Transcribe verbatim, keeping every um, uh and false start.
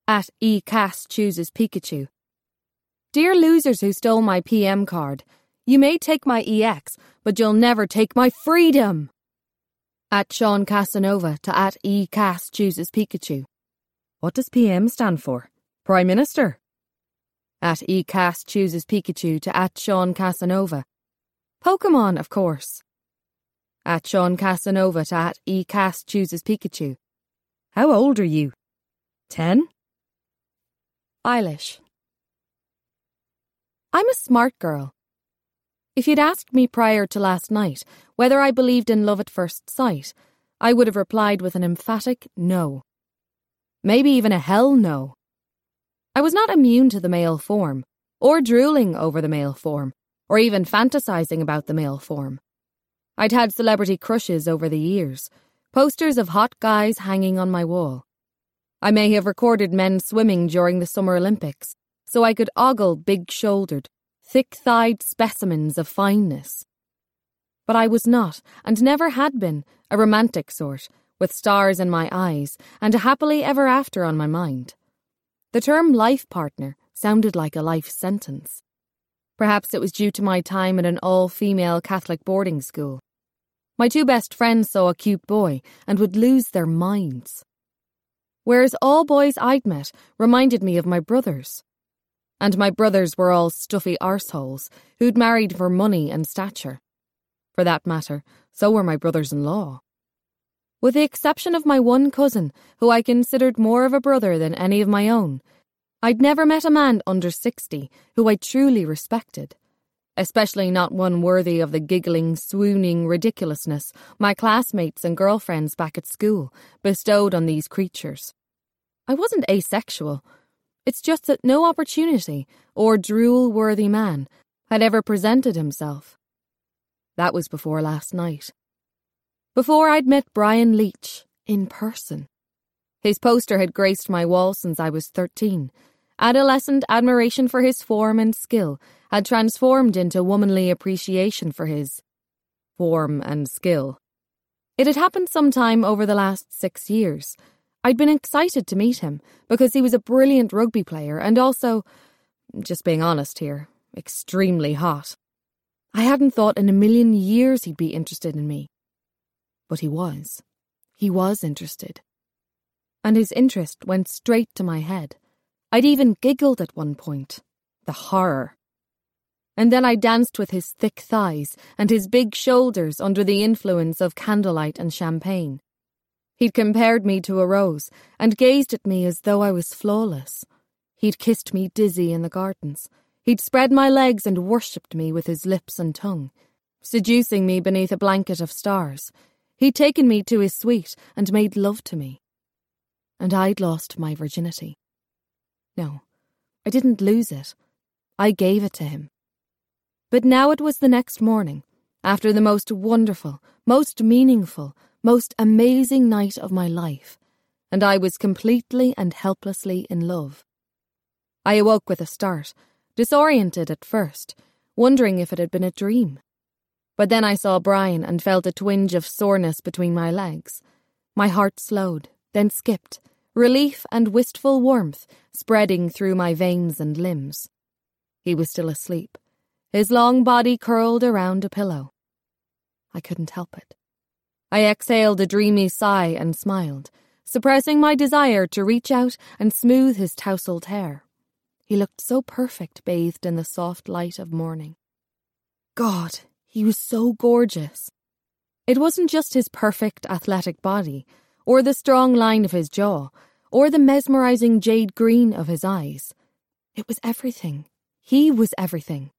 At eCast chooses Pikachu. Dear losers who stole my P M card, you may take my E X, but you'll never take my freedom. At Sean Casanova to at eCast chooses Pikachu. What does P M stand for? Prime Minister? At eCast chooses Pikachu to at Sean Casanova. Pokemon, of course. At Sean Casanova to at eCast chooses Pikachu. How old are you? Ten? Eilish. I'm a smart girl. If you'd asked me prior to last night whether I believed in love at first sight, I would have replied with an emphatic no. Maybe even a hell no. I was not immune to the male form, or drooling over the male form, or even fantasizing about the male form. I'd had celebrity crushes over the years, posters of hot guys hanging on my wall. I may have recorded men swimming during the Summer Olympics, so I could ogle big-shouldered, thick-thighed specimens of fineness. But I was not, and never had been, a romantic sort, with stars in my eyes and a happily ever after on my mind. The term life partner sounded like a life sentence. Perhaps it was due to my time at an all-female Catholic boarding school. My two best friends saw a cute boy and would lose their minds. Whereas all boys I'd met reminded me of my brothers. And my brothers were all stuffy arseholes who'd married for money and stature. For that matter, so were my brothers-in-law. With the exception of my one cousin, who I considered more of a brother than any of my own, I'd never met a man under sixty who I truly respected, especially not one worthy of the giggling, swooning ridiculousness my classmates and girlfriends back at school bestowed on these creatures. I wasn't asexual. It's just that no opportunity or drool-worthy man had ever presented himself. That was before last night. Before I'd met Brian Leach in person. His poster had graced my wall since I was thirteen. Adolescent admiration for his form and skill had transformed into womanly appreciation for his form and skill. It had happened sometime over the last six years. I'd been excited to meet him because he was a brilliant rugby player and also, just being honest here, extremely hot. I hadn't thought in a million years he'd be interested in me. But he was. He was interested. And his interest went straight to my head. I'd even giggled at one point. The horror. And then I danced with his thick thighs and his big shoulders under the influence of candlelight and champagne. He'd compared me to a rose and gazed at me as though I was flawless. He'd kissed me dizzy in the gardens. He'd spread my legs and worshipped me with his lips and tongue, seducing me beneath a blanket of stars. He'd taken me to his suite and made love to me. And I'd lost my virginity. No, I didn't lose it. I gave it to him. But now it was the next morning, after the most wonderful, most meaningful, most amazing night of my life, and I was completely and helplessly in love. I awoke with a start, disoriented at first, wondering if it had been a dream. But then I saw Brian and felt a twinge of soreness between my legs. My heart slowed, then skipped, relief and wistful warmth spreading through my veins and limbs. He was still asleep, his long body curled around a pillow. I couldn't help it. I exhaled a dreamy sigh and smiled, suppressing my desire to reach out and smooth his tousled hair. He looked so perfect bathed in the soft light of morning. God, he was so gorgeous. It wasn't just his perfect athletic body, or the strong line of his jaw, or the mesmerizing jade green of his eyes. It was everything. He was everything.